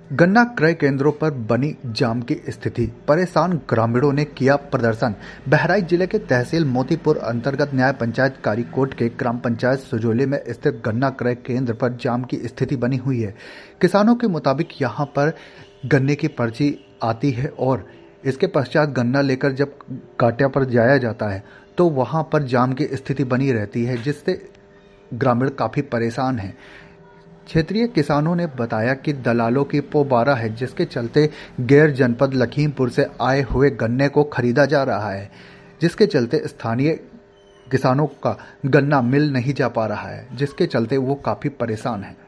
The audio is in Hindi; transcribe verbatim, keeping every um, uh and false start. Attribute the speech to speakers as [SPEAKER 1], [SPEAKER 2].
[SPEAKER 1] गन्ना क्रय केंद्रों पर बनी जाम की स्थिति, परेशान ग्रामीणों ने किया प्रदर्शन। बहराइच जिले के तहसील मोतीपुर अंतर्गत न्याय पंचायत कारीकोट के ग्राम पंचायत सुजोली में स्थित गन्ना क्रय केंद्र पर जाम की स्थिति बनी हुई है। किसानों के मुताबिक यहां पर गन्ने की पर्ची आती है और इसके पश्चात गन्ना लेकर जब कांटे पर जाया जाता है तो वहां पर जाम की स्थिति बनी रहती है, जिससे ग्रामीण काफी परेशान हैं। क्षेत्रीय किसानों ने बताया कि दलालों की पोबारा है, जिसके चलते गैर जनपद लखीमपुर से आए हुए गन्ने को खरीदा जा रहा है, जिसके चलते स्थानीय किसानों का गन्ना मिल नहीं जा पा रहा है, जिसके चलते वो काफी परेशान हैं।